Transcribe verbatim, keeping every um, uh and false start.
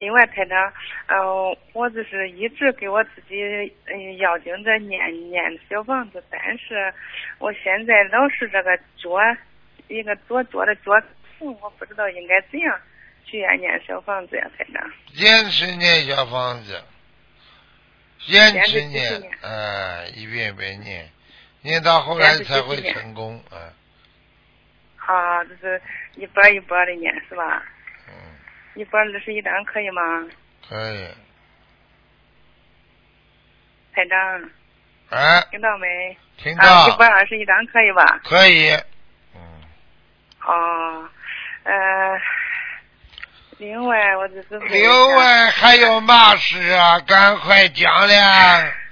另外台长，嗯、呃，我就是一直给我自己嗯要经着念念小房子，但是我现在老是这个脚一个左脚的脚痛，我不知道应该怎样去念念小房子呀，台长。 坚持念小房子，坚持念， 念，呃，一遍一遍念，念到后来才会成功，嗯、呃。 好，就是一波一波的念是吧？ 嗯。 一波二十一张可以吗？ 可以。 台长。 哎。 听到没？ 听到。 啊，一波二十一张可以吧？ 可以。嗯。 哦，呃，另外我就是。 另外还有嘛事啊？赶快讲了。